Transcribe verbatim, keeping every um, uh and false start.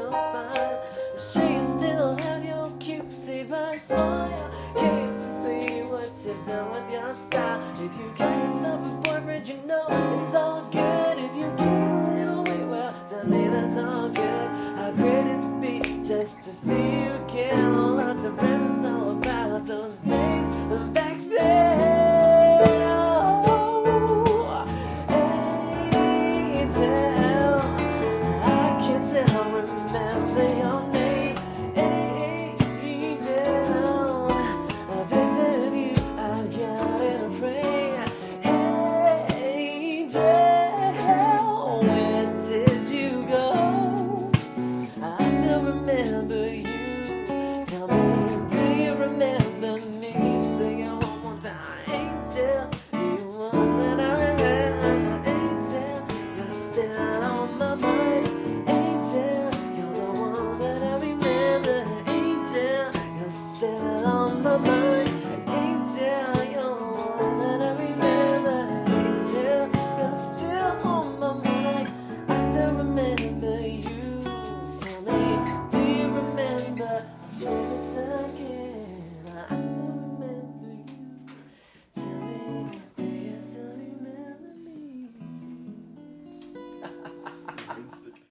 so fine. I'm sure you still have your cutie pie smile. Curious to see what you've done with your style. If you got yourself a boyfriend, you know it's all good. If you gain a little weight, well, then hey, that's all good. How great it'd be just to see you again. All lots of memories all about those days back then. Oh, angel, I can't say I remember your